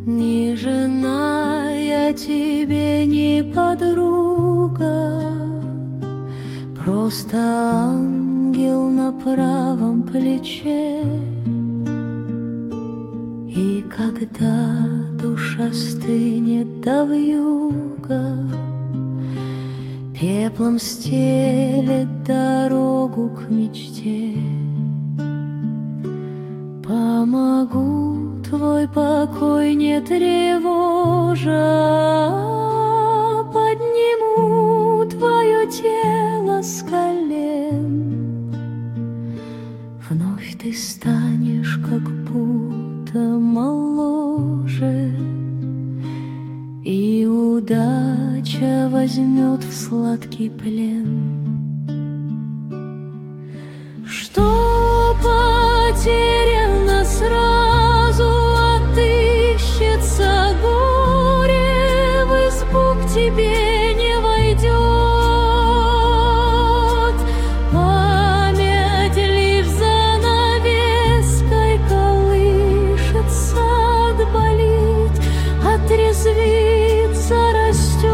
Ни жена я тебе, не подруга, просто ангел на правом плече. И когда душа стынет до вьюга, пеплом стелет дорогу к мечте, помогу твой покой не тревожа, подниму твое тело с колен. Вновь ты станешь как будто моложе, и удача возьмет в сладкий плен. Что потеряно сразу, отыщется горе, в избу к тебе не войдет. Память лишь занавеской колышется, отболит, отрезвится, растет.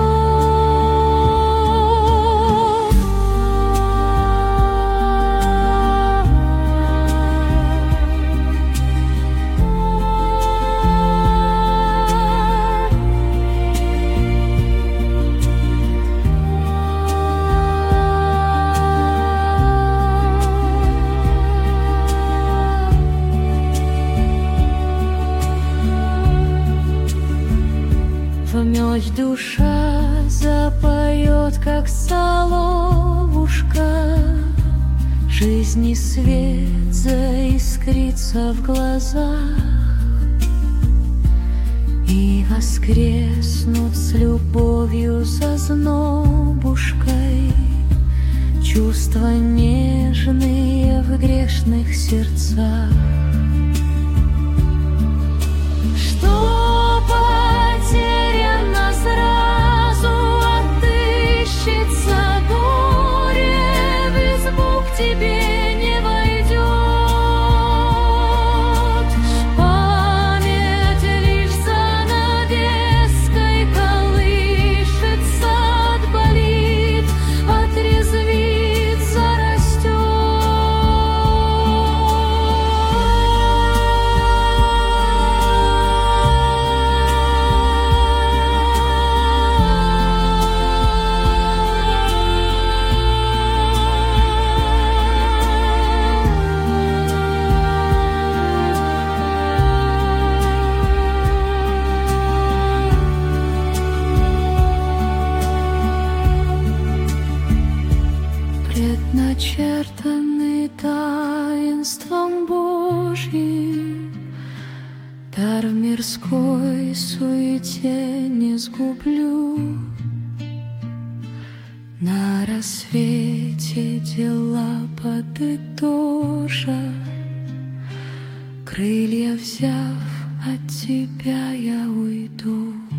Вновь душа запоет, как соловушка, жизни свет заискрится в глазах, и воскреснут с любовью зазнобушкой чувства нежные в грешных сердцах. Что потеряно сразу, отыщется горе, в избу к тебе не войдет. Память лишь занавеской колышется, отболит, отрезвится, растет. Предначертаны таинством Божьим, дар в мирской суете не сгублю. На рассвете дела подытожа, крылья взяв, от тебя я уйду.